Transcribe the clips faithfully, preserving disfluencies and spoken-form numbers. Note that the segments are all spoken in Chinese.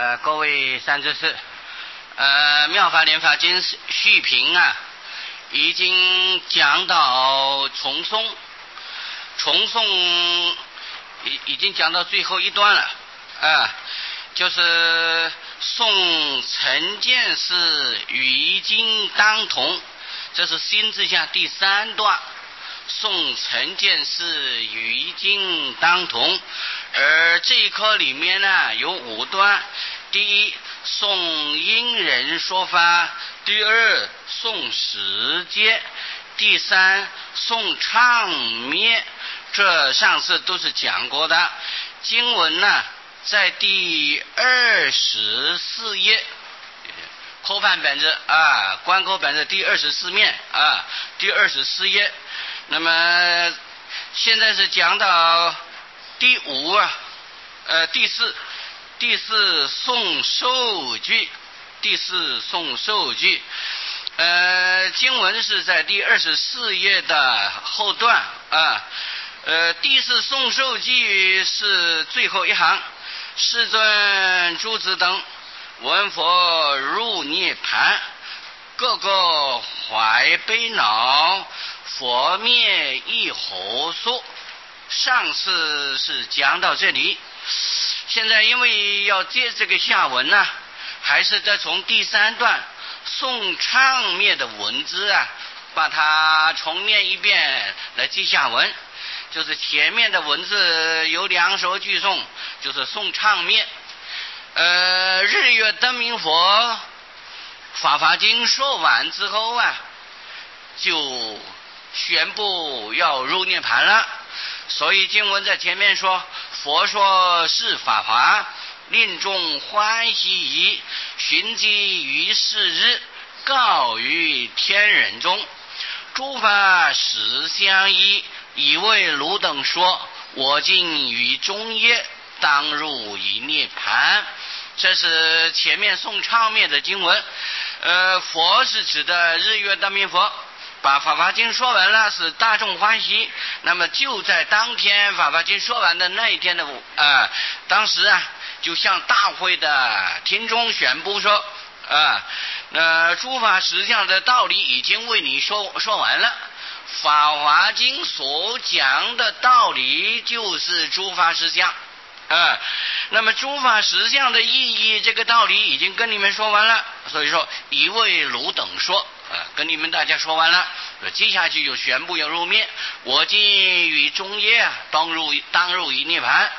呃，各位善知识，呃，《妙法莲华经》续评啊，已经讲到重诵，重诵已已经讲到最后一段了啊、呃，就是诵成见是语经当同，这是心志下第三段。诵成见是语经当同，而这一课里面呢有五段：第一，诵因人说法；第二，诵时节；第三，诵唱灭。这上次都是讲过的。经文呢，在第二十四页，科判本子啊，观科本子第二十四面啊，第二十四页。那么现在是讲到第五啊，呃，第四，第四诵受句，第四诵受句，呃，经文是在第二十四页的后段啊，呃，第四诵受句是最后一行，世尊诸子等闻佛入涅盘，个个怀悲恼，佛灭一猴宿。上次是讲到这里，现在因为要接这个下文呢、啊，还是再从第三段诵唱灭的文字啊，把它重念一遍来接下文。就是前面的文字有两首句诵，就是诵唱灭。呃，日月灯明佛法华经说完之后啊，就宣布要入涅盘了。所以经文在前面说，佛说是法华，令众欢喜矣，寻机于是日，告于天人中，诸法实相依，以为汝等说，我今于中夜，当入于涅盘。这是前面诵唱灭的经文。呃，佛是指的日月灯明佛，把法华经说完了，使大众欢喜。那么就在当天法华经说完的那一天的呃，当时啊，就向大会的听众宣布说啊，呃，诸法实相的道理已经为你说说完了。法华经所讲的道理就是诸法实相。啊，那么诸法实相的意义，这个道理已经跟你们说完了，所以说以为汝等说啊，跟你们大家说完了，接下去就宣布要入灭。我今于中夜啊，当入当入于涅盘。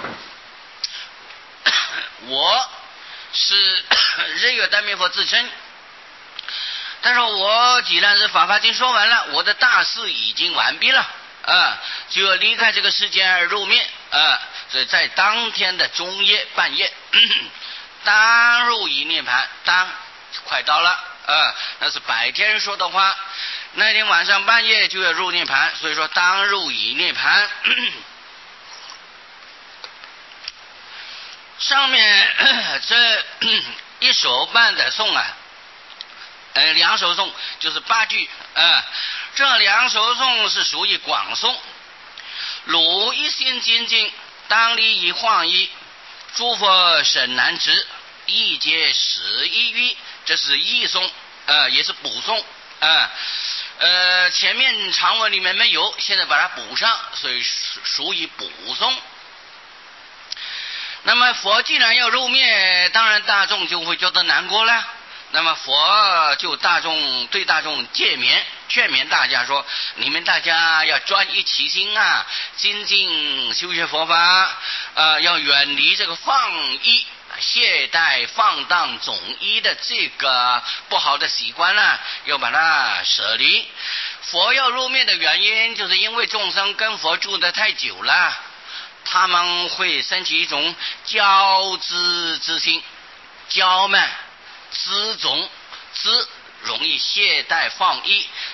我是日月灯明佛自称，但是我既然是法华经说完了，我的大事已经完毕了啊，就要离开这个世间而入灭啊。所以在当天的中夜半夜，当入于涅盘，当快到了啊，那是白天说的话，那天晚上半夜就要入涅盘，所以说当入于涅盘。上面这一首半的颂啊，呃，两首颂就是八句啊，这两首颂是属于广颂。汝一心精进，当离以晃一，诸佛甚难知，一节十一语，这是译颂，呃，也是补颂，呃，呃，前面长文里面没有，现在把它补上，所以属于补颂。那么佛既然要入灭，当然大众就会觉得难过了。那么佛就大众对大众诫勉劝勉大家说，你们大家要专一其心啊，精进修学佛法，呃，要远离这个放逸懈怠放荡总一的这个不好的习惯啊，要把它舍离。佛要入灭的原因，就是因为众生跟佛住得太久了，他们会升起一种骄恣之心，骄慢自重，自容易懈怠放逸，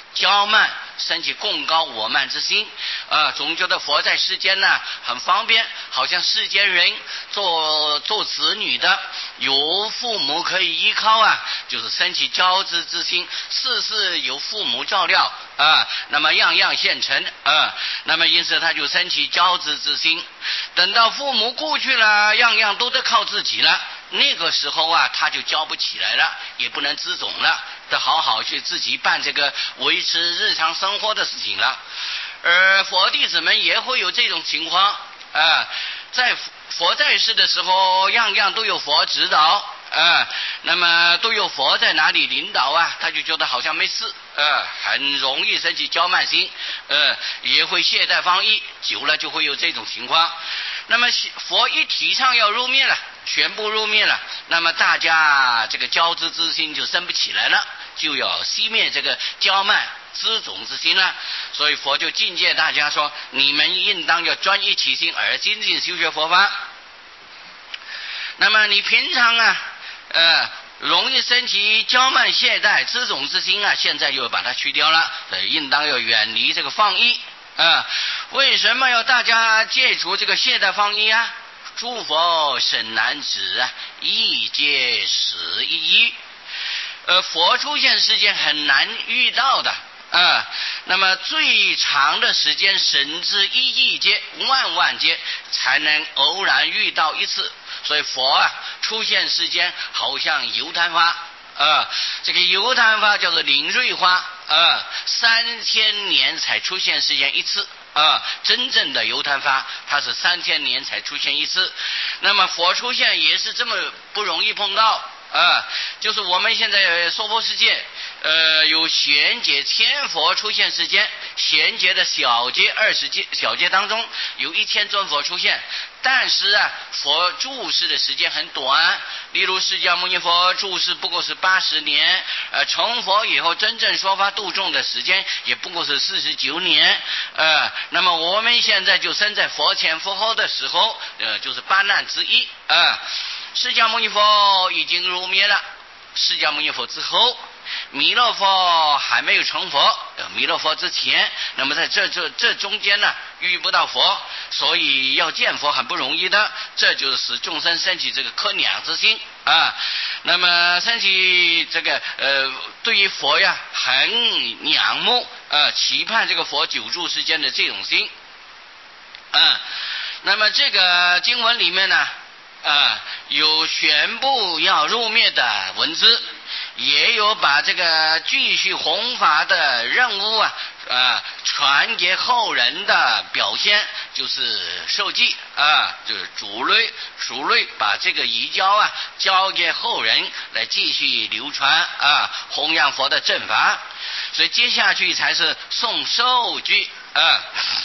骄慢，升起共高我慢之心，呃，总觉得佛在世间呢很方便，好像世间人做做子女的有父母可以依靠啊，就是升起骄之之心，事事有父母照料啊、呃，那么样样现成啊、呃，那么因此他就升起骄之之心。等到父母过去了，样样都得靠自己了，那个时候啊，他就教不起来了，也不能知种了，得好好去自己办这个维持日常生活的事情了。而佛弟子们也会有这种情况啊、呃，在佛在世的时候，样样都有佛指导啊、呃，那么都有佛在哪里领导啊，他就觉得好像没事，呃，很容易升起骄慢心，呃，也会懈怠放逸，久了就会有这种情况。那么佛一提倡要入灭了，全部入灭了，那么大家这个骄之之心就生不起来了，就要熄灭这个骄慢知种之心了。所以佛就境界大家说，你们应当要专一起心而精进修学佛法。那么你平常啊呃容易升起骄慢懈怠知种之心啊，现在又把它去掉了，所以应当要远离这个放逸啊。为什么要大家戒除这个懈怠放逸啊？诸佛甚难指啊，一皆始一一。呃，佛出现时间很难遇到的啊，那么最长的时间甚至一亿劫万万劫才能偶然遇到一次。所以佛啊出现时间好像油昙花啊，这个油昙花叫做灵瑞花啊，三千年才出现时间一次啊，真正的油昙花它是三千年才出现一次。那么佛出现也是这么不容易碰到啊，就是我们现在娑婆世界呃有贤劫千佛出现时间，贤劫的小劫二十劫小劫当中有一千尊佛出现，但是啊佛住世的时间很短，例如释迦牟尼佛住世不过是八十年，呃成佛以后真正说法度众的时间也不过是四十九年，呃那么我们现在就生在佛前佛后的时候，呃就是八难之一啊、呃。释迦牟尼佛已经入灭了，释迦牟尼佛之后，弥勒佛还没有成佛，弥勒佛之前，那么在这这这中间呢遇不到佛，所以要见佛很不容易的，这就是使众生升起这个可两之心啊。那么升起这个呃对于佛呀很仰慕呃期盼这个佛久住世间的这种心啊。那么这个经文里面呢啊，有宣布要入灭的文字，也有把这个继续弘法的任务啊啊传给后人的表现，就是受记啊，就是主类属类把这个遗交啊交给后人来继续流传啊，弘扬佛的正法。所以接下去才是诵受句啊，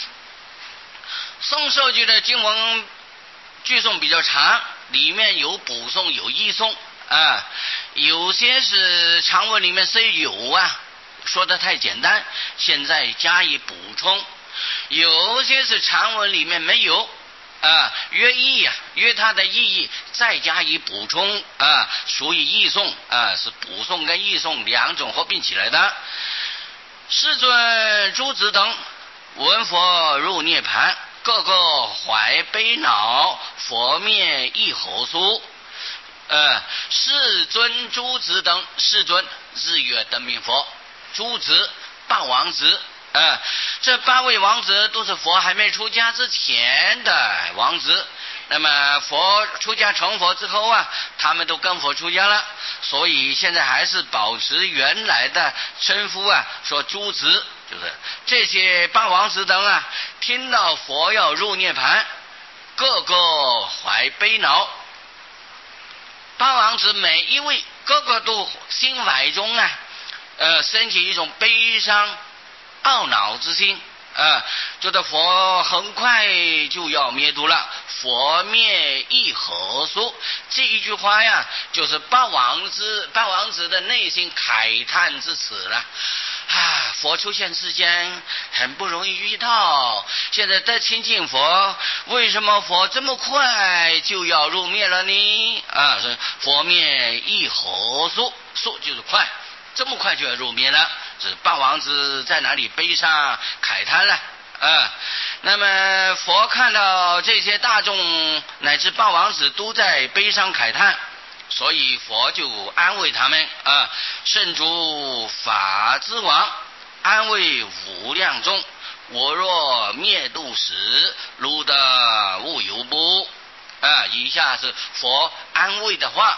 诵受句的经文句诵比较长，里面有补诵有译诵啊，有些是长文里面虽有啊，说的太简单，现在加以补充；有些是长文里面没有啊，约译啊，约它的意义再加以补充啊，属于译诵啊，是补诵跟译诵两种合并起来的。世尊诸子等闻佛入涅盘，个个怀悲恼，佛灭一吼苏。呃，世尊诸子等，世尊日月灯明佛，诸子八王子，呃，这八位王子都是佛还没出家之前的王子。那么佛出家成佛之后啊，他们都跟佛出家了，所以现在还是保持原来的称呼啊，说诸子，就是这些八王子等啊，听到佛要入涅盘，个个怀悲恼。八王子每一位个个都心怀中啊，呃，升起一种悲伤懊恼之心啊，觉得佛很快就要灭度了，佛灭亦何殊？这一句话呀，就是八王子八王子的内心慨叹之词了。啊，佛出现世间很不容易遇到，现在得亲近佛，为什么佛这么快就要入灭了呢？啊，佛灭亦何殊？殊就是快，这么快就要入灭了是八王子在哪里悲伤慨叹了啊。那么佛看到这些大众乃至八王子都在悲伤慨叹，所以佛就安慰他们啊，圣主法之王，安慰无量众，我若灭度时，汝得无有不啊。以下是佛安慰的话。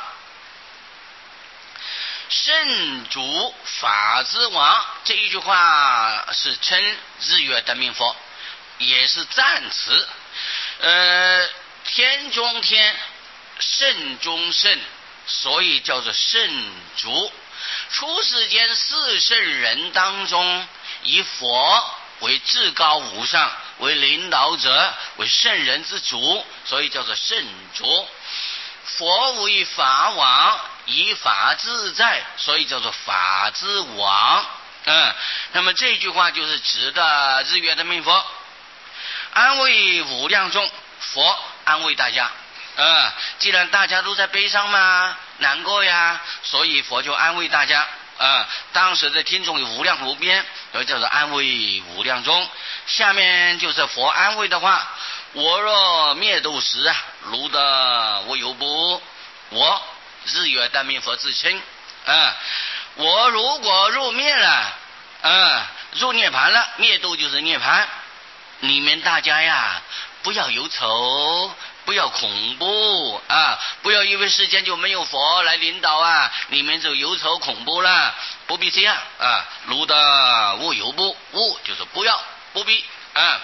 圣主法之王这一句话是称日月灯明佛，也是赞词。呃，天中天，圣中圣，所以叫做圣主。出世间四圣人当中，以佛为至高无上，为领导者，为圣人之主，所以叫做圣主。佛为法王，以法自在，所以叫做法之王。嗯，那么这句话就是指的日月灯明佛，安慰无量众，佛安慰大家。嗯，既然大家都在悲伤嘛，难过呀，所以佛就安慰大家。嗯，当时的听众有无量无边，所以叫做安慰无量众。下面就是佛安慰的话：我若灭度时啊，汝得无有不？我日月灯明佛自称，嗯，我如果入灭了，嗯，入涅盘了，灭度就是涅盘，你们大家呀，不要有愁，不要恐怖啊！不要以为世间就没有佛来领导啊，你们就忧愁恐怖了，不必这样啊！汝得无有不？无就是不要，不必啊。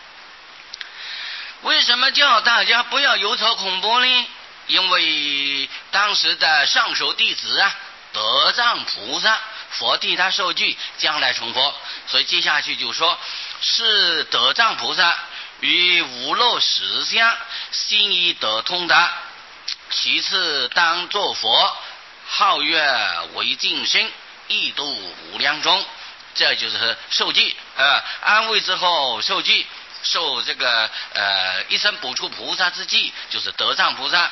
为什么叫大家不要忧愁恐怖呢？因为当时的上首弟子啊，德藏菩萨，佛替他受具，将来成佛，所以接下去就说是德藏菩萨于无漏实相，心意得通达。其次当作佛，号曰为净身，亦度无量众。这就是受记啊，安慰之后受记，受这个呃一生补处菩萨之记，就是德藏菩萨。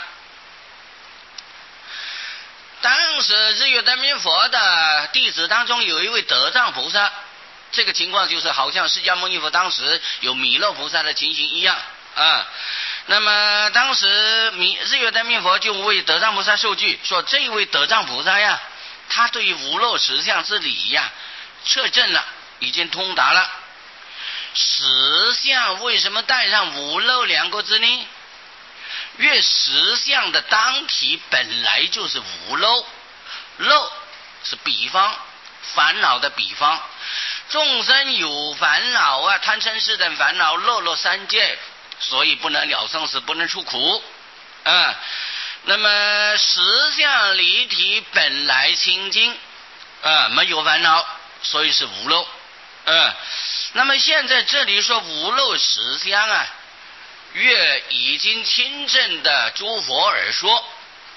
当时日月灯明佛的弟子当中有一位德藏菩萨，这个情况就是好像释迦牟尼佛当时有弥勒菩萨的情形一样啊。那么当时弥日月灯明佛就为德藏菩萨受具，说这一位德藏菩萨呀，他对于无漏实相之理呀彻证了，已经通达了。实相为什么带上无漏两个字呢？越实相的当体本来就是无漏，漏是比方，烦恼的比方。众生有烦恼啊，贪嗔痴等烦恼，漏漏三界，所以不能了生死，不能出苦。嗯，那么实相离体本来清净，啊，没有烦恼，所以是无漏。嗯，那么现在这里说无漏实相啊，越已经亲证的诸佛而说，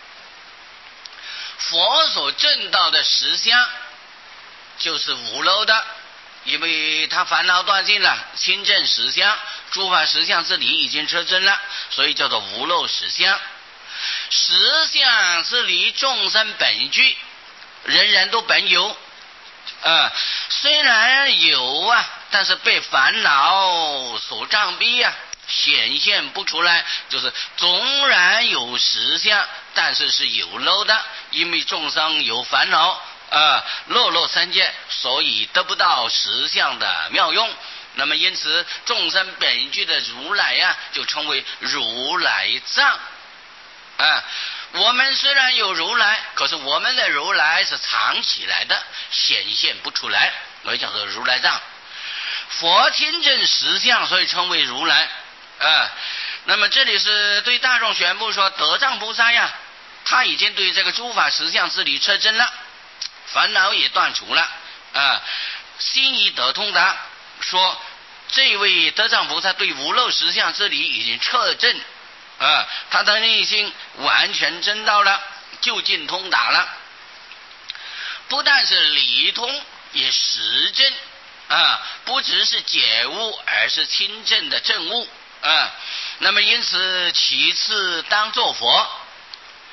佛所证到的实相就是无漏的，因为他烦恼断尽了，亲证实相，诸法实相之理已经彻证了，所以叫做无漏实相。实相之理众生本具，人人都本有啊，虽然有啊，但是被烦恼所障蔽啊，显现不出来，就是纵然有实相，但是是有漏的，因为众生有烦恼啊，漏漏三界，所以得不到实相的妙用。那么因此众生本具的如来呀、啊，就称为如来藏啊。我们虽然有如来，可是我们的如来是藏起来的，显现不出来，所以叫做如来藏。佛听证实相，所以称为如来啊。那么这里是对大众宣布说，德藏菩萨呀，他已经对这个诸法实相之理彻证了，烦恼也断除了啊，心已得通达。说这位德藏菩萨对无漏实相之理已经彻证啊，他的内心完全证到了，究竟通达了，不但是理通，也实证啊，不只是解悟，而是亲证的证悟啊。那么因此，其次当作佛，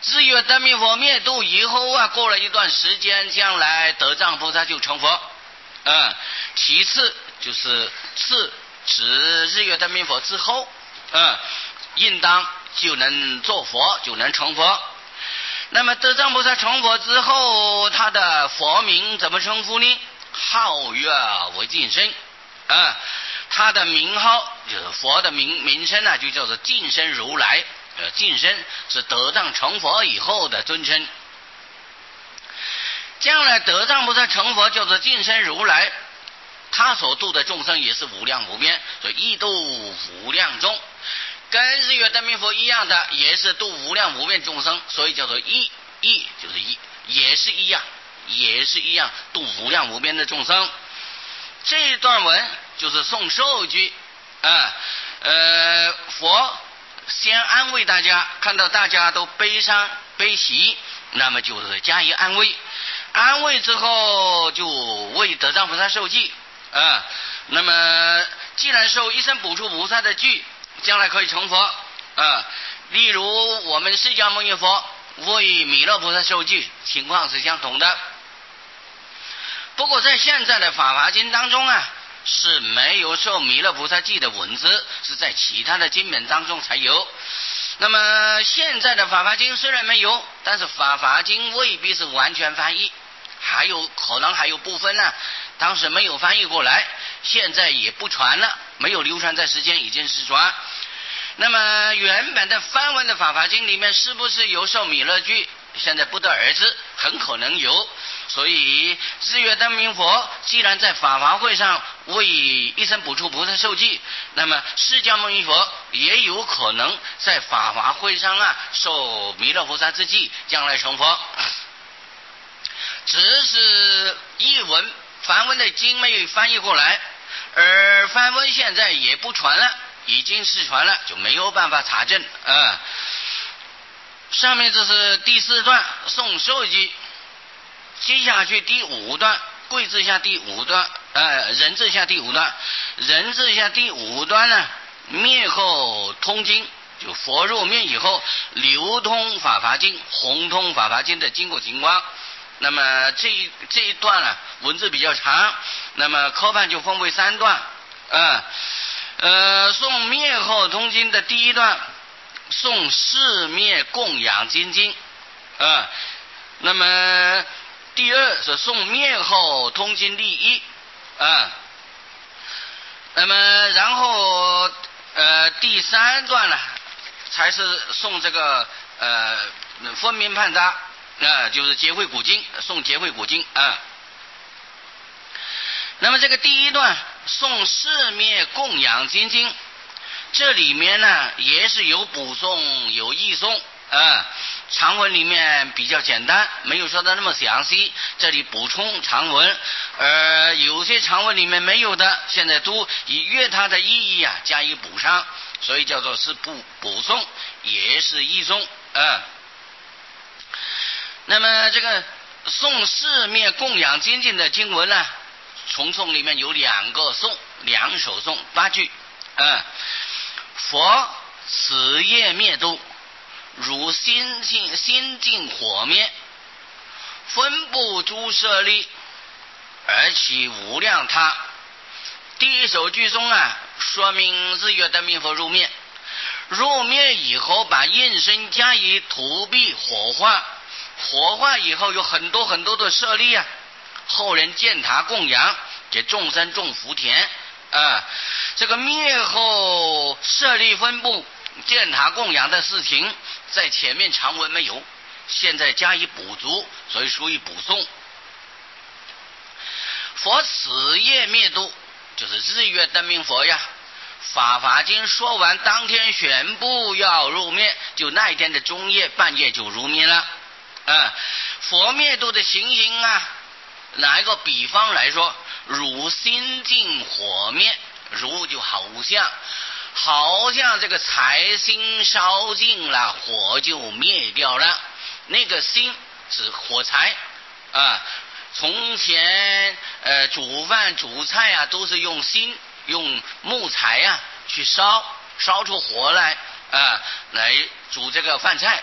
日月灯明佛灭度以后啊，过了一段时间，将来德藏菩萨就成佛。嗯，其次就是次指日月灯明佛之后，嗯，应当就能做佛，就能成佛。那么德藏菩萨成佛之后，他的佛名怎么称呼呢？号曰为净身。嗯，他的名号就是佛的名名称呢，就叫做净身如来。呃，净身是德藏成佛以后的尊称。将来德藏菩萨成佛叫做净身如来，他所度的众生也是无量无边，所以亦度无量众，跟日月灯明佛一样的，也是度无量无边众生，所以叫做亦亦就是亦，也是一样，也是一样度无量无边的众生。这一段文就是颂受句啊，呃，佛先安慰大家，看到大家都悲伤悲喜，那么就是加以安慰。安慰之后就为德藏菩萨受记啊。那么既然受一生补处菩萨的具，将来可以成佛啊。例如我们释迦牟尼佛为弥勒菩萨受记，情况是相同的。不过在现在的法华经当中啊，是没有受弥勒菩萨记的文字，是在其他的经本当中才有。那么现在的法华经虽然没有，但是法华经未必是完全翻译，还有可能还有部分呢、啊，当时没有翻译过来，现在也不传了，没有流传在世间，已经失传。那么原本的梵文的法华经里面是不是有受弥勒句，现在不得而知，很可能有。所以日月灯明佛既然在法华会上为一生补处菩萨受记，那么释迦牟尼佛也有可能在法华会上啊受弥勒菩萨之记，将来成佛。只是译文梵文的经没有翻译过来，而梵文现在也不传了，已经失传了，就没有办法查证啊、呃。上面这是第四段颂受记，接下去第五段贵字下第五段，呃，人字下第五段，人字下第五段呢，灭后通经，就佛入灭以后流通法华经，红通法华经的经过情况。那么这一这一段呢、啊，文字比较长，那么科判就分为三段，啊，呃，宋灭后通经的第一段，宋世灭供养精经，啊，那么第二是宋灭后通经第一，啊，那么然后呃第三段呢，才是宋这个呃分明判札。啊，就是结会古经，诵结会古经啊。那么这个第一段诵世灭供养精经，这里面呢也是有补诵有译诵啊。长文里面比较简单，没有说的那么详细，这里补充长文，而有些长文里面没有的，现在都以阅它的意义啊加以补上，所以叫做是补补诵，也是译诵啊。那么这个宋世灭供养精进的经文呢，重诵里面有两个颂，两首颂八句。嗯，佛此业灭度，如心尽心尽火灭，分布诸舍利，而起无量他。第一首句中啊，说明日月灯明佛入灭，入灭以后把应身加以涂壁火化。火化以后有很多很多的舍利啊，后人建塔供养，给众生种福田啊。这个灭后舍利分布建塔供养的事情，在前面长文没有，现在加以补足，所以属于补诵。佛此业灭度，就是日月灯明佛呀。法华经说完当天宣布要入灭，就那一天的中夜半夜就入灭了。啊，佛灭度的情形啊，拿一个比方来说，如心尽火灭，如就好像好像这个财星烧尽了，火就灭掉了。那个心是火柴啊，从前呃煮饭煮菜啊，都是用心用木材啊去烧烧出火来啊，来煮这个饭菜。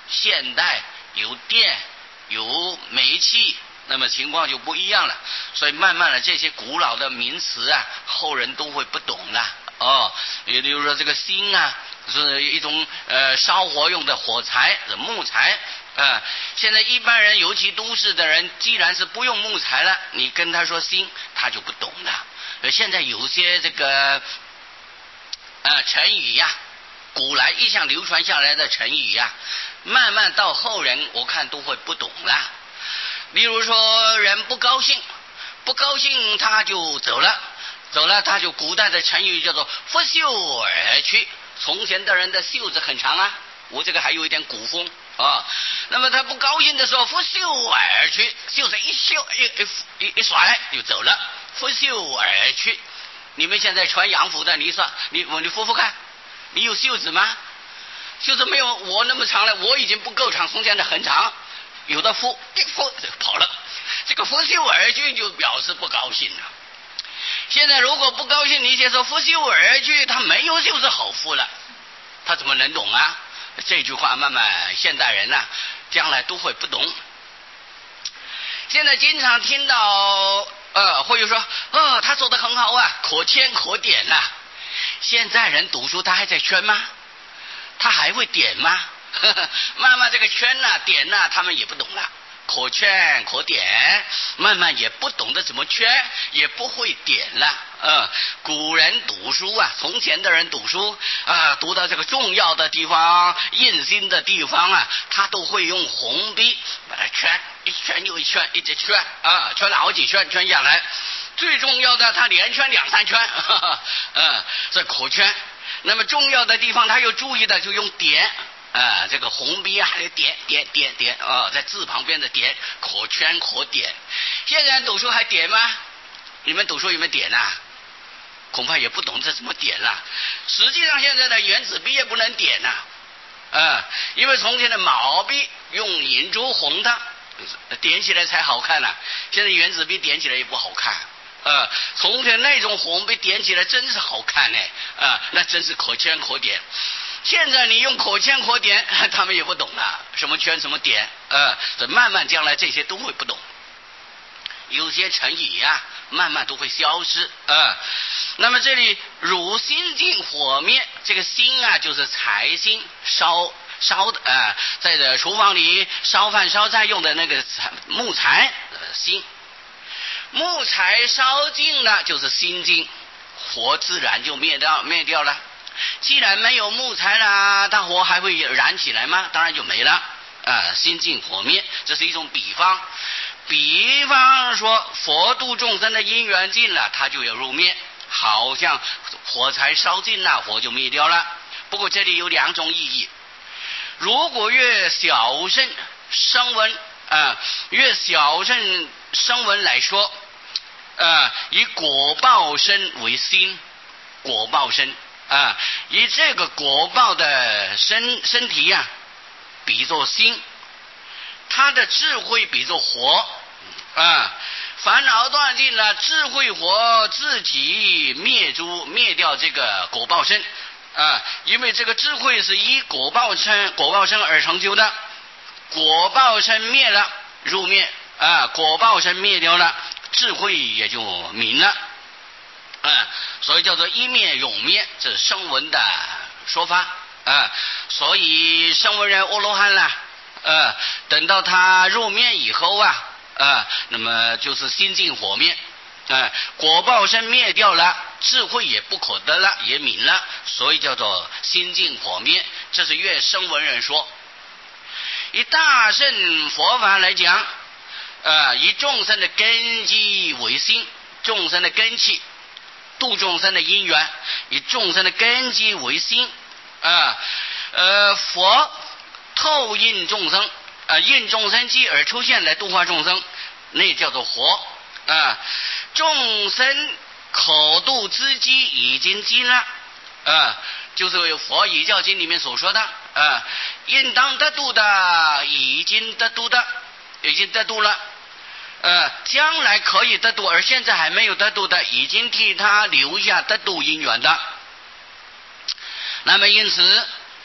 现代有电有煤气，那么情况就不一样了。所以慢慢的这些古老的名词啊，后人都会不懂了哦。也比如说这个薪啊，是一种呃烧火用的火柴，木材。呃，现在一般人，尤其都市的人，既然是不用木材了，你跟他说薪，他就不懂了。呃，现在有些这个呃成语呀、啊，古来一向流传下来的成语呀、啊，慢慢到后人，我看都会不懂了。例如说，人不高兴，不高兴他就走了，走了他就古代的成语叫做拂袖而去。从前的人的袖子很长啊，我这个还有一点古风啊。那么他不高兴的时候，拂袖而去，袖子一袖一一一甩就走了，拂袖而去。你们现在穿洋服的，你说你我你拂拂看，你有袖子吗？袖子没有我那么长了，我已经不够长，从前的很长，有的拂一拂就跑了，这个拂袖而去就表示不高兴了。现在如果不高兴，你先说拂袖而去，他没有袖子好拂了，他怎么能懂啊？这句话慢慢现代人呢、啊，将来都会不懂。现在经常听到呃，会有说哦，他做得很好啊，可圈可点呐、啊。现在人读书他还在圈吗？他还会点吗？呵呵，慢慢这个圈呐、啊、点呐、啊，他们也不懂了。可圈可点，慢慢也不懂得怎么圈，也不会点了。嗯，古人读书啊，从前的人读书啊，读到这个重要的地方、印心的地方啊，他都会用红笔把它圈，一圈又一圈，一直圈啊，圈了好几圈，圈下来。最重要的，他连圈两三圈，呵呵嗯，这可圈。那么重要的地方，他又注意的就用点。啊，这个红笔啊，还得点点点点啊，在字旁边的点，可圈可点。现在读书还点吗？你们读书有没有点啊？恐怕也不懂这怎么点了。实际上，现在的原子笔也不能点呐、啊，啊，因为从前的毛笔用银珠红的，点起来才好看呐、啊。现在原子笔点起来也不好看。呃，从前那种红笔点起来真是好看呢，啊，那真是可圈可点。现在你用可圈可点，他们也不懂了，什么圈什么点，呃，这慢慢将来这些都会不懂，有些成语呀、啊，慢慢都会消失，呃，那么这里汝心尽火灭，这个心啊就是柴薪，烧烧的啊、呃，在这厨房里烧饭烧菜用的那个木材，呃，薪，木材烧尽了就是心尽，火自然就灭掉灭掉了。既然没有木材了，大火还会燃起来吗？当然就没了。啊，心尽火灭，这是一种比方。比方说，佛度众生的因缘尽了，它就要入灭，好像火柴烧尽了，火就灭掉了。不过这里有两种意义。如果越小乘声闻啊，越小乘声闻来说，啊，以果报身为心，果报身。啊，以这个果报的身身体呀、啊，比作心，他的智慧比作火啊，烦恼断尽了，智慧火自己灭诸灭掉这个果报身啊，因为这个智慧是以果报身果报身而成就的，果报身灭了入灭啊，果报身灭掉了，智慧也就明了。嗯，所以叫做一灭永灭，这是声闻的说法啊。所以声闻人阿罗汉啦，呃，等到他入灭以后啊，啊，那么就是心尽火灭，啊，果报身灭掉了，智慧也不可得了，也泯了，所以叫做心尽火灭。这是越声闻人说。以大乘佛法来讲，呃，以众生的根基为心，众生的根器。度众生的因缘，以众生的根基为心啊，呃，佛透印众生，啊，印众生机而出现来度化众生，那叫做佛啊。众生口度之机已经尽了啊，就是佛以教经里面所说的啊，应当得度的已经得度的，已经得度了。呃，将来可以得度，而现在还没有得度的，已经替他留下得度因缘的。那么因此，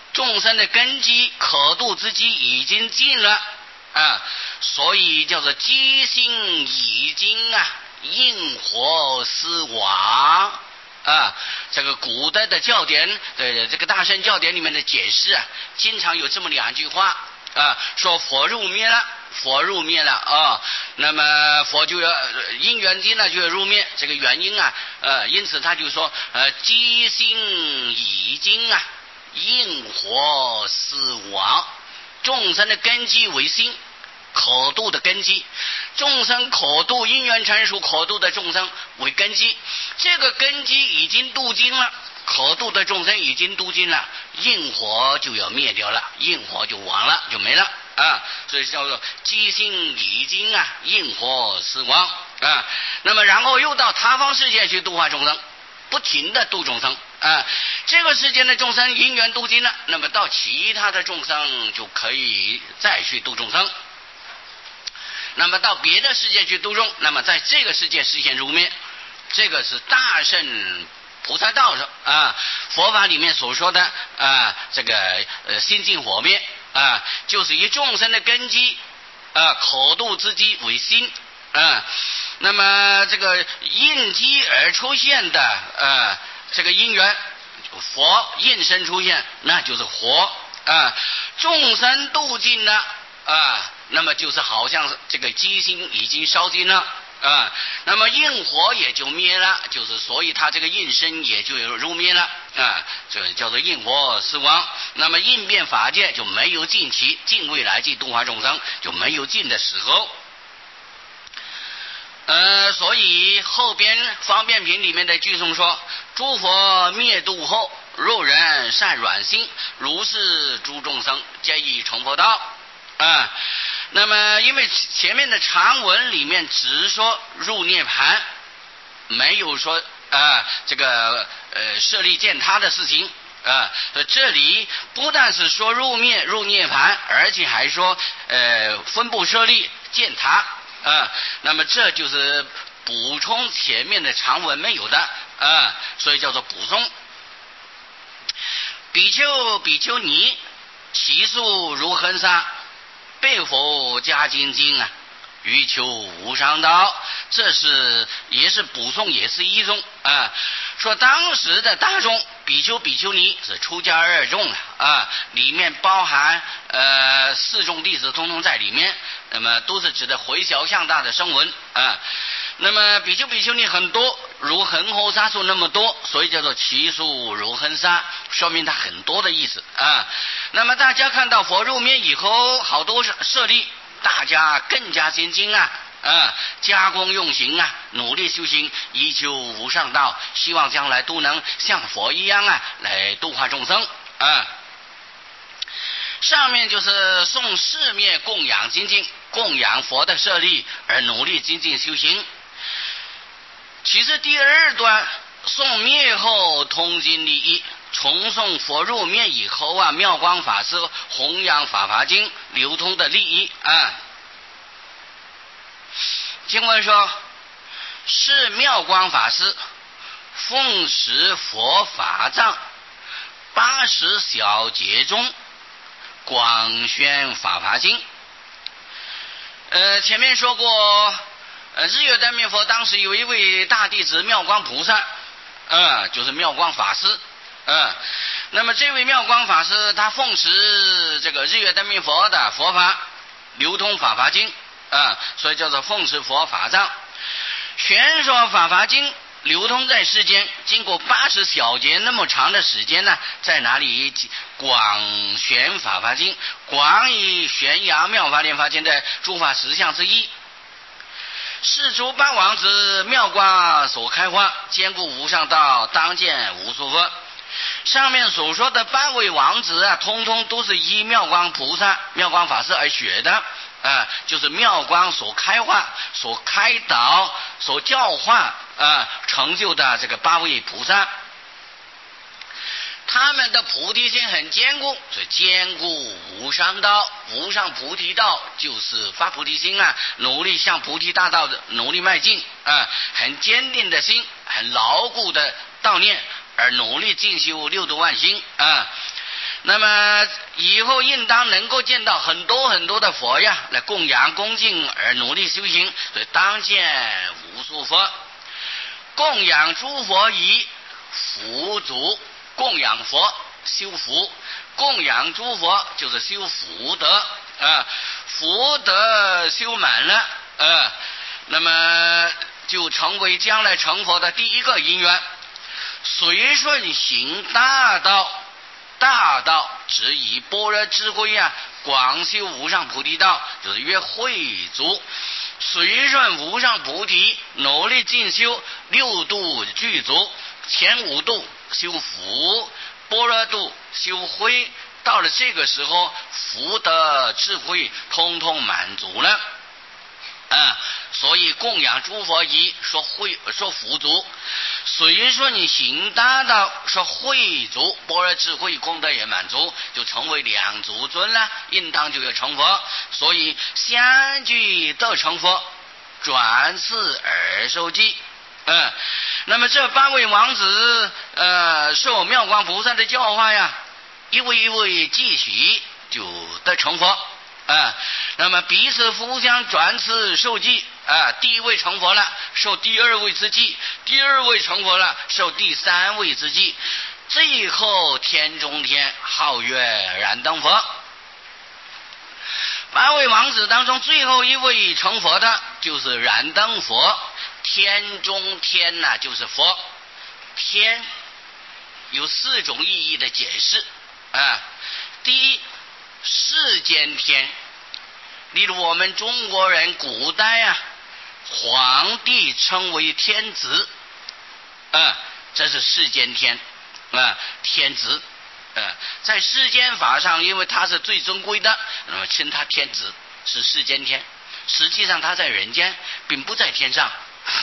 众生的根基可度之基已经尽了啊，所以叫做机心已经啊，应火思亡啊。这个古代的教典，对这个大乘教典里面的解释啊，经常有这么两句话啊，说佛入灭了，佛入灭了啊，那么佛就要因缘尽了就要入灭，这个原因啊，呃，因此他就说，呃，机心已经啊，应火死亡，众生的根基为心。可度的根基，众生可度因缘成熟可度的众生为根基，这个根基已经度尽了，可度的众生已经度尽了，应火就要灭掉了，应火就亡了，就没了啊，所以叫做机心已经啊，应火死亡啊。那么然后又到他方世界去度化众生，不停的度众生啊。这个世界的众生因缘度尽了，那么到其他的众生就可以再去度众生。那么到别的世界去度众，那么在这个世界实现入灭，这个是大乘菩萨道上啊，佛法里面所说的啊，这个呃心尽火灭啊，就是以众生的根基啊，可度之基为心啊，那么这个应机而出现的啊，这个因缘，佛应身出现，那就是火啊，众生度尽了啊。那么就是好像这个机心已经烧尽了啊，那么应火也就灭了，就是所以它这个应身也就入灭了啊，这叫做应火死亡。那么应变法界就没有尽期，尽未来际度化众生就没有尽的时候。呃，所以后边方便品里面的句颂说：诸佛灭度后，若人善软心，如是诸众生皆以成佛道啊。那么因为前面的长文里面只说入涅盘，没有说啊这个呃舍利见他的事情啊，这里不但是说入灭入涅盘，而且还说呃分布舍利见他啊，那么这就是补充前面的长文没有的啊，所以叫做补充。比丘比丘尼其数如恒沙，背佛加精进啊，欲求无上道，这是也是补充，也是一众啊。说当时的大众比丘比丘尼是出家二众啊，里面包含呃四众弟子通通在里面，那么都是指的回小向大的声闻啊。那么比丘比丘尼很多，如恒河沙数那么多，所以叫做其数如恒沙，说明它很多的意思啊。那么大家看到佛入灭以后，好多舍利，大家更加精进啊，啊，加工用行啊，努力修行，以求无上道，希望将来都能像佛一样啊，来度化众生啊。上面就是送四面供养精进，供养佛的舍利而努力精进修行。其实第二段送灭后通经利益，重诵佛入灭以后啊，妙光法师弘扬法华经流通的利益啊。经文说，是妙光法师奉持佛法藏八十小节中广宣法华经。呃，前面说过，呃，日月灯明佛当时有一位大弟子妙光菩萨，呃，就是妙光法师，呃，那么这位妙光法师他奉持这个日月灯明佛的佛法，流通法华经，啊、呃，所以叫做奉持佛法藏，宣说法华经。流通在世间，经过八十小节那么长的时间呢，在哪里广宣法华经，广以宣扬妙法莲华经的诸法实相之一。是诸八王子妙光所开花，坚固无上道，当见无数佛。上面所说的八位王子啊，通通都是依妙光菩萨、妙光法师而学的。啊，就是妙光所开化、所开导、所教化啊，成就的这个八位菩萨，他们的菩提心很坚固，所以坚固无上道。无上菩提道就是发菩提心啊，努力向菩提大道的努力迈进啊，很坚定的心，很牢固的道念，而努力进修六度万行啊。 那么以后应当能够见到很多很多的佛呀，来供养恭敬而努力修行，所以当见无数佛。供养诸佛以福足，供养佛修福，供养诸佛就是修福德啊，福德修满了啊，那么就成为将来成佛的第一个因缘。随顺行大道，大道只以般若智慧啊，广修无上菩提道，就是曰慧足。随顺无上菩提，努力进修六度具足，前五度修福，般若度修慧，到了这个时候，福德智慧通通满足了。啊，所以供养诸佛以说慧说福足，随顺行大道说慧足，般若智慧功德也满足，就成为两足尊了，应当就要成佛。所以相继得成佛，转世而受记。嗯，那么这八位王子呃受妙光菩萨的教化呀，一位一位继续就得成佛啊，那么彼此互相转世受记啊，第一位成佛了，受第二位之记；第二位成佛了，受第三位之记。最后天中天号曰燃灯佛。八位王子当中最后一位成佛的就是燃灯佛。天中天呐、啊，就是佛。天有四种意义的解释啊。第一，世间天，例如我们中国人古代啊，皇帝称为天子啊，这是世间天啊，天子啊，在世间法上，因为他是最尊贵的，那么称他天子，是世间天。实际上他在人间，并不在天上。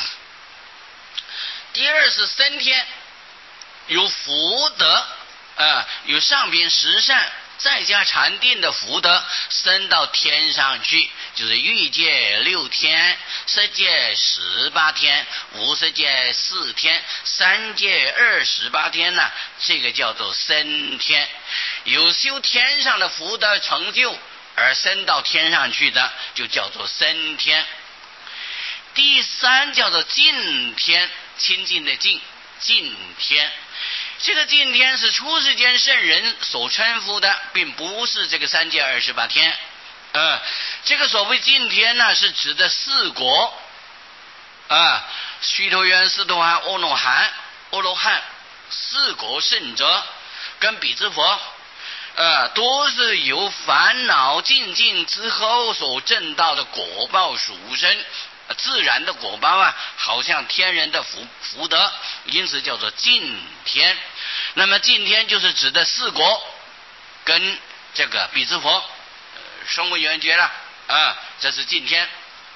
第二是升天，有福德啊，有上品十善再加禅定的福德，升到天上去，就是欲界六天，色界十八天，无色界四天，三界二十八天呢、啊，这个叫做升天。有修天上的福德成就而升到天上去的，就叫做升天。第三叫做净天，清净的净，净天。这个净天是出世间圣人所称呼的，并不是这个三界二十八天。呃，这个所谓净天呢，是指的四国啊，须陀洹、斯陀含、阿罗汉、阿罗汉四国圣者跟彼之佛，呃，都是由烦恼尽尽之后所证到的果报属生。自然的果报啊，好像天人的福福德，因此叫做净天。那么净天就是指的四国跟这个彼之佛呃声闻缘觉了啊，这是净天。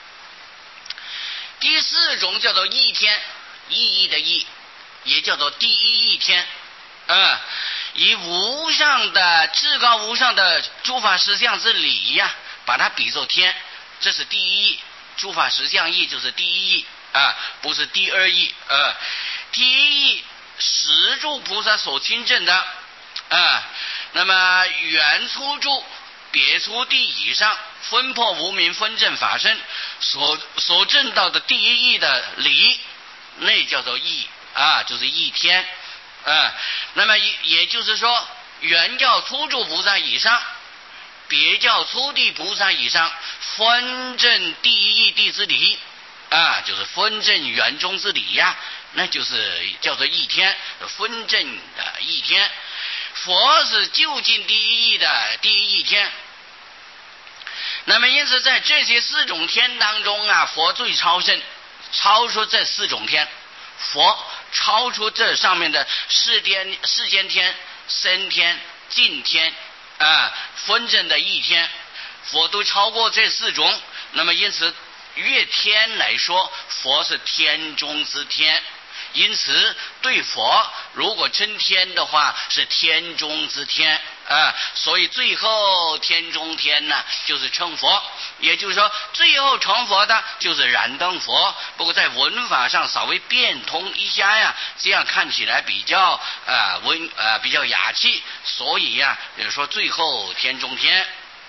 第四种叫做义天，意义的义，也叫做第一义天啊，以无上的至高无上的诸法实相之理呀、啊，把它比作天，这是第一义。诸法实相义就是第一义啊，不是第二义啊。第一义十住菩萨所亲证的啊，那么原初住别出地以上分破无明分证法身所所证到的第一义的理，那叫做义啊，就是义天啊。那么也也就是说，原教初住菩萨以上，别教初地菩萨以上，分证第一义地之理啊，就是分证圆中之理呀、啊，那就是叫做义天，分证的义天。佛是究竟第一义的第一义天。那么因此在这些四种天当中啊，佛最超胜，超出这四种天，佛超出这上面的世间世间天、升天、净天啊，分证的义天，佛都超过这四种。那么因此越天来说，佛是天中之天，因此对佛如果称天的话，是天中之天啊。所以最后天中天呢，就是称佛。 也就是说，最后成佛的就是燃灯佛。不过在文法上稍微变通一下呀，这样看起来比较呃文呃比较雅气。所以呀，就是说最后天中天。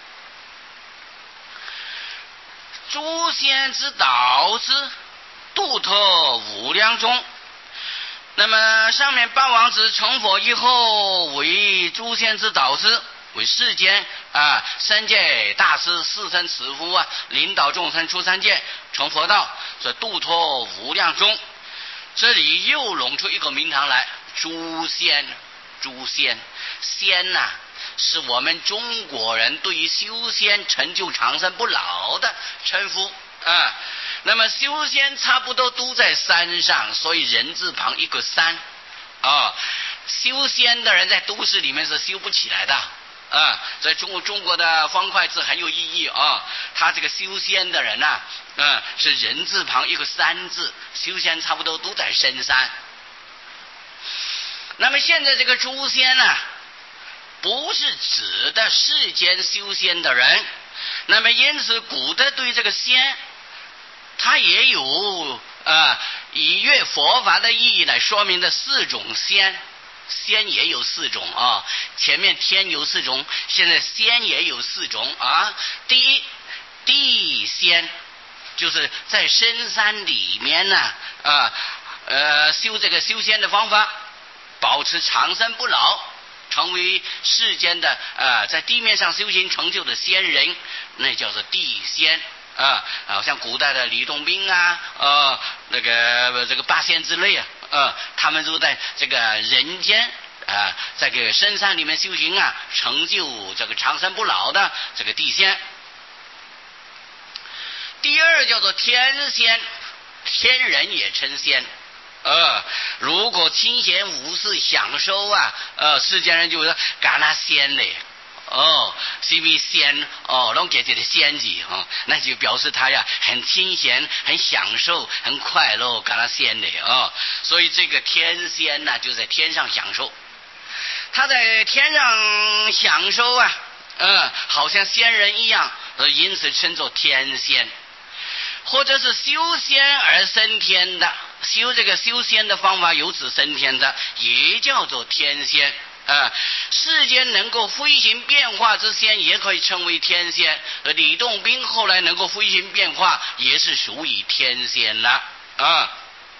诸仙之导师，度脱无量众。那么上面八王子成佛以后，为诸仙之导师，为世间啊三界大师、四生慈父啊，领导众生出三界成佛道，这度脱无量众。这里又拢出一个名堂来，诸仙。诸仙仙呐、啊，是我们中国人对于修仙成就长生不老的称呼啊。那么修仙差不多都在山上，所以人字旁一个山啊。修仙的人在都市里面是修不起来的啊。在中国中国的方块字很有意义啊。他这个修仙的人呐、啊，嗯，是人字旁一个山字，修仙差不多都在深山。那么现在这个诸仙呢、啊，不是指的世间修仙的人。那么因此古代对这个仙，它也有呃以越佛法的意义来说明的四种仙。仙也有四种啊，前面天有四种，现在仙也有四种啊。第一，地仙，就是在深山里面呢、啊，呃呃修这个修仙的方法，保持长生不老，成为世间的呃在地面上修行成就的仙人，那叫做地仙啊。好像古代的李洞宾啊，呃那个这个八仙之类啊，呃他们都在这个人间啊、呃，在这个深山里面修行啊，成就这个长生不老的这个地仙。第二叫做天仙，天人也称仙。呃，如果清闲无事享受啊，呃，世间人就说干那仙嘞，哦，是不是仙哦，拢给这个仙字哦，那就表示他呀很清闲、很享受、很快乐，干那仙嘞哦。所以这个天仙呢、啊，就在天上享受，他在天上享受啊，嗯，好像仙人一样，因此称作天仙。或者是修仙而升天的，修这个修仙的方法由此升天的，也叫做天仙啊。世间能够飞行变化之仙，也可以称为天仙。而李洞宾后来能够飞行变化，也是属于天仙了啊。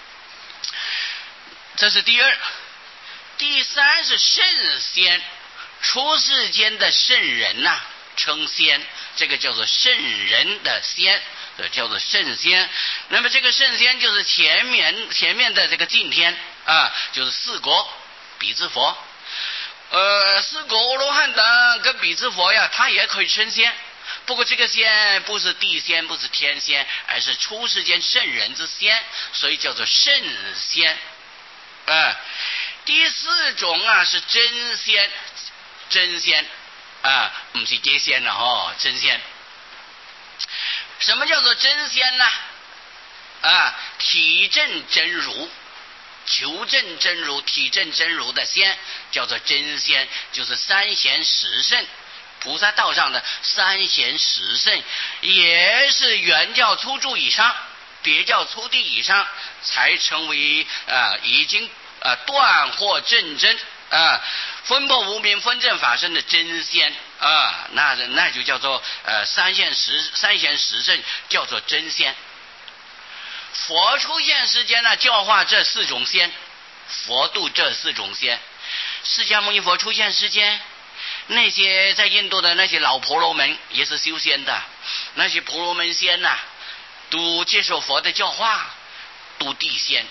这是第二。第三是圣仙，出世间的圣人呐、啊，称仙，这个叫做圣人的仙。叫做圣仙。那么这个圣仙就是前面前面的这个晋天啊，就是四国比支佛，呃，四国阿罗汉等跟比支佛呀，他也可以称仙。不过这个仙不是地仙，不是天仙，而是出世间圣人之仙，所以叫做圣仙。啊，第四种啊是真仙，真仙啊，不是假仙了哦，真仙。什么叫做真仙呢？啊，体证真如，求证真如，体证真如的仙叫做真仙，就是三贤十圣，菩萨道上的三贤十圣，也是原教初住以上，别教初地以上，才成为啊已经啊断惑正真啊分破无明分正法身的真仙啊，那那就叫做呃三贤十三贤十圣，叫做真仙。佛出现世间呢，教化这四种仙，佛度这四种仙。释迦牟尼佛出现世间，那些在印度的那些老婆罗门也是修仙的，那些婆罗门仙呐、啊，都接受佛的教化，度地仙。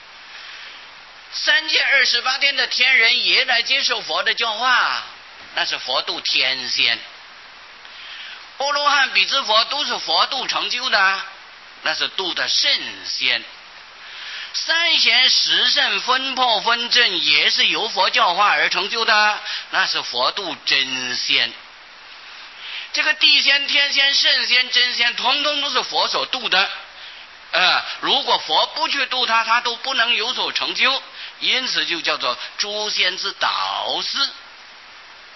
三界二十八天的天人也来接受佛的教化，那是佛度天仙。阿罗汉比支佛都是佛度成就的，那是度的圣仙。三贤十圣分破分正也是由佛教化而成就的，那是佛度真仙。这个地仙、天仙、圣仙、真仙，统统都是佛所度的。呃，如果佛不去度他，他都不能有所成就，因此就叫做诸仙之导师。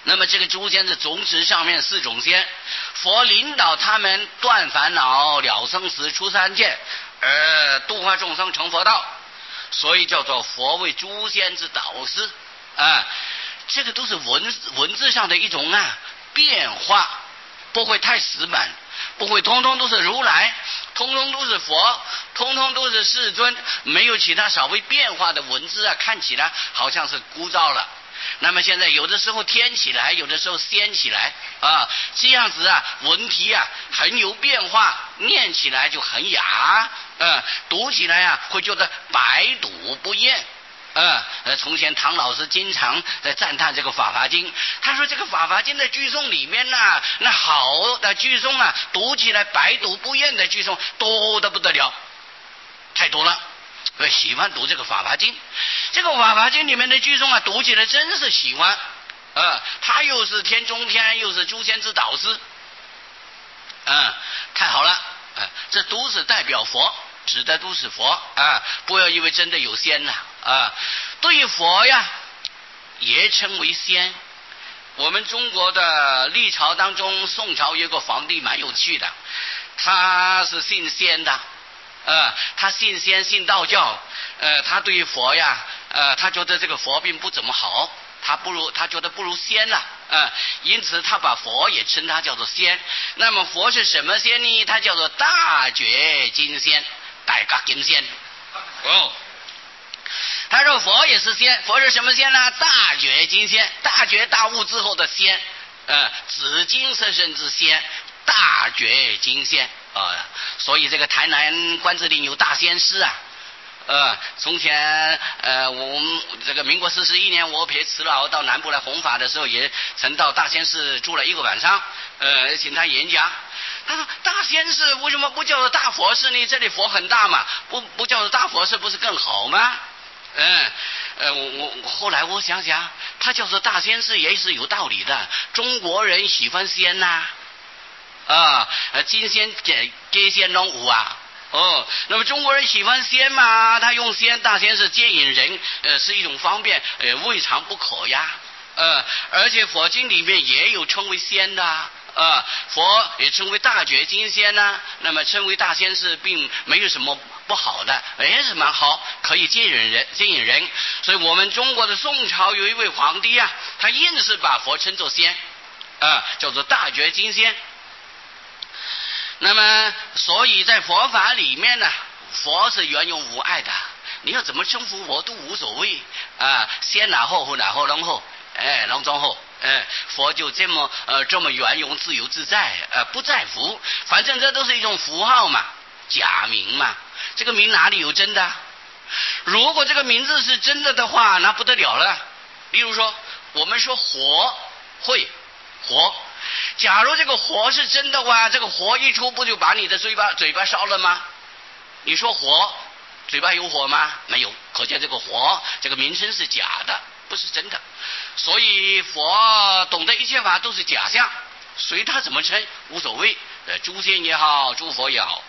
那么这个诸仙是总指上面四种仙，佛领导他们断烦恼、了生死、出三界，而度化众生成佛道，所以叫做佛为诸仙之导师啊。这个都是文文字上的一种啊变化，不会太死板，不会通通都是如来，通通都是佛，通通都是世尊，没有其他稍微变化的文字啊，看起来好像是枯燥了。那么现在有的时候添起来，有的时候掀起来啊，这样子啊，文体啊很有变化，念起来就很雅，呃，读起来啊会觉得百读不厌。呃，从前唐老师经常在赞叹这个《法华经》，他说这个《法华经》的句诵里面呢、啊，那好的句诵啊，读起来百读不厌的句诵多得不得了，太多了。我喜欢读这个《法华经》，这个《法华经》里面的句诵啊，读起来真是喜欢。呃，他又是天中天，又是诸仙之导师，嗯、呃，太好了。呃，这都是代表佛，指的都是佛啊！不要以为真的有仙呐啊！对于佛呀，也称为仙。我们中国的历朝当中，宋朝有个皇帝蛮有趣的，他是信仙的，呃，他信仙信道教，呃，他对于佛呀，呃，他觉得这个佛并不怎么好，他不如他觉得不如仙了、啊，呃，因此他把佛也称他叫做仙。那么佛是什么仙呢？他叫做大觉金仙，大觉金仙。哦。他说佛也是仙，佛是什么仙呢？大觉金仙，大觉大悟之后的仙，呃，紫金色身之仙，大觉金仙啊、呃。所以这个台南关子岭有大仙寺啊，呃，从前呃我们这个民国四十一年，我陪慈老到南部来弘法的时候，也曾到大仙寺住了一个晚上，呃，请他演讲。他说大仙寺为什么不叫做大佛寺呢？这里佛很大嘛，不不叫做大佛寺不是更好吗？嗯，呃，我我后来我想想，他叫做大仙寺也是有道理的。中国人喜欢仙呐、啊，啊，金仙给给仙龙舞啊，哦，那么中国人喜欢仙嘛，他用仙大仙是接引人，呃，是一种方便，呃，未尝不可呀，呃，而且佛经里面也有称为仙的。啊，佛也称为大觉金仙呢、啊，那么称为大仙是并没有什么不好的，也是蛮好，可以接引人，接引人。所以我们中国的宋朝有一位皇帝啊，他硬是把佛称作仙，啊，叫做大觉金仙。那么，所以在佛法里面呢，佛是圆融无碍的，你要怎么称呼佛都无所谓啊，仙哪后后哪后龙后，哎，龙中后。哎，佛就这么呃这么圆融自由自在，呃不在乎，反正这都是一种符号嘛，假名嘛，这个名哪里有真的？如果这个名字是真的的话，那不得了了。例如说，我们说火会火，假如这个火是真的话，这个火一出，不就把你的嘴巴嘴巴烧了吗？你说火，嘴巴有火吗？没有，可见这个火这个名称是假的。不是真的，所以佛懂得一切法都是假象，随他怎么称无所谓，呃，诸仙也好，诸佛也好。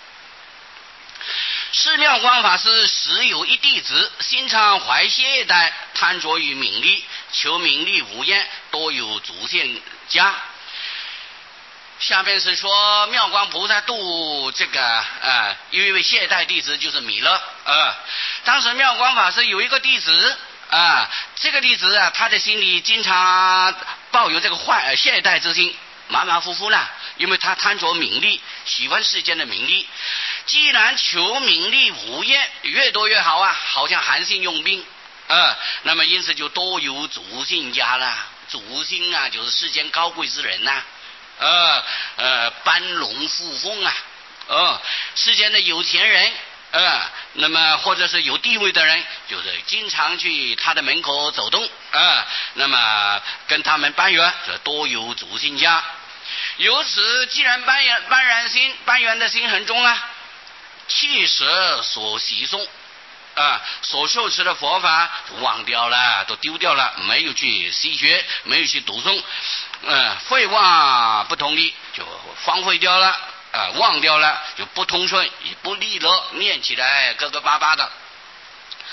释妙光法师时有一弟子，心常怀懈怠，贪着于名利，求名利无厌，多有祖先家。下面是说妙光菩萨度这个呃有一位懈怠弟子，就是弥勒。呃，当时妙光法师有一个弟子。啊，这个弟子啊，他的心里经常抱有这个坏懈怠之心，马马虎虎啦，因为他贪着名利，喜欢世间的名利。既然求名利无厌，越多越好啊，好像韩信用兵啊，那么因此就多有祖信家啦。祖信啊，就是世间高贵之人呐、啊，呃呃，班龙附凤啊，呃，世间的有钱人。呃，那么或者是有地位的人，就是经常去他的门口走动，呃，那么跟他们班缘，这多有祖信家。由此，既然班缘班然心班缘的心很重啊，弃舍所习诵，啊、呃，所受持的佛法忘掉了，都丢掉了，没有去习学，没有去读诵，呃，废话不同意，就荒废掉了。啊、呃，忘掉了就不通顺，也不利落，念起来磕磕巴巴的。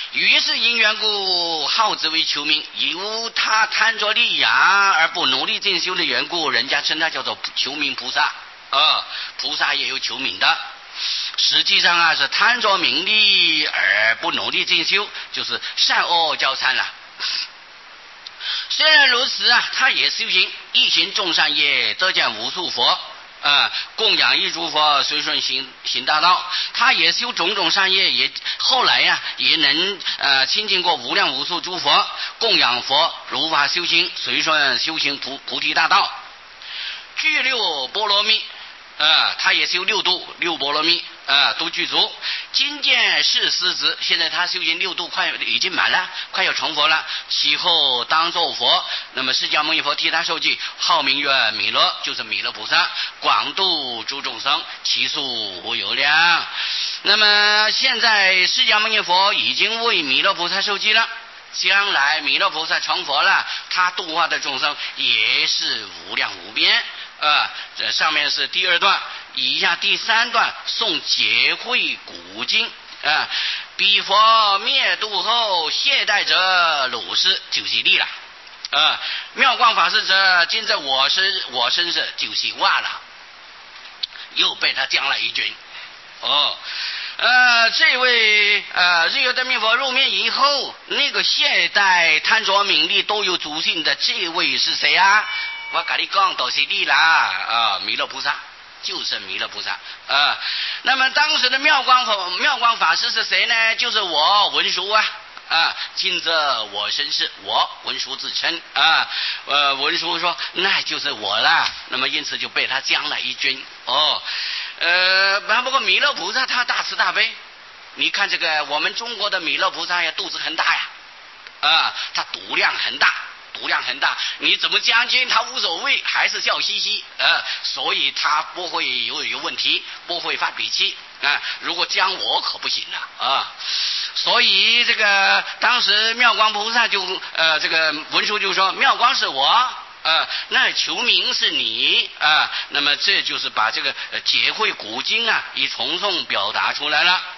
于是因缘故，号之为求名。由他贪着利养而不努力进修的缘故，人家称他叫做求名菩萨。呃，菩萨也有求名的。实际上啊，是贪着名利而不努力进修，就是善恶交参了。虽然如此啊，他也修行，一行众善业，得见无数佛。呃，供养一诸佛，随顺行行大道。他也修种种善业，也后来呀、啊，也能呃亲近过无量无数诸佛，供养佛，如法修行，随顺修行菩菩提大道。具六波罗蜜，呃，他也修六度六波罗蜜，呃，都具足。今见是师子，现在他修行六度快已经满了，快要成佛了。其后当作佛，那么释迦牟尼佛替他受记，号名曰弥勒，就是弥勒菩萨，广度诸众生，其数无有量。那么现在释迦牟尼佛已经为弥勒菩萨受记了。将来弥勒菩萨成佛了，他度化的众生也是无量无边。呃，这上面是第二段，以下第三段诵解慧古经啊、呃。彼佛灭度后，懈怠者鲁师就是力了。呃，妙光法师者今在我身我身上就是哇了，又被他将了一军。哦。呃，这位呃日月灯明佛入灭以后，那个懈怠贪着名利都有足性的这位是谁啊？我跟你讲都是你啦啊，弥勒菩萨就是弥勒菩萨啊。那么当时的妙光法妙光法师是谁呢？就是我文殊啊啊，今则我身是我文殊自称啊。呃，文殊说那就是我啦，那么因此就被他将了一军哦。呃，不过弥勒菩萨他大慈大悲，你看这个我们中国的弥勒菩萨呀，肚子很大呀，啊，他肚量很大，肚量很大，你怎么将军他无所谓，还是笑嘻嘻，呃，所以他不会有有问题，不会发脾气啊。如果将我可不行了啊，所以这个当时妙光菩萨就呃，这个文殊就说妙光是我。呃，那求名是你啊、呃，那么这就是把这个呃解慧古今啊以重诵表达出来了。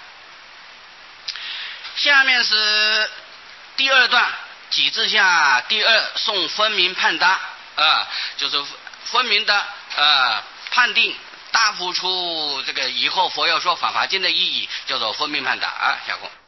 下面是第二段几字下第二诵分明判答啊、呃，就是分明的呃判定答复出这个以后佛要说法华经的意义，叫做分明判答啊，下空。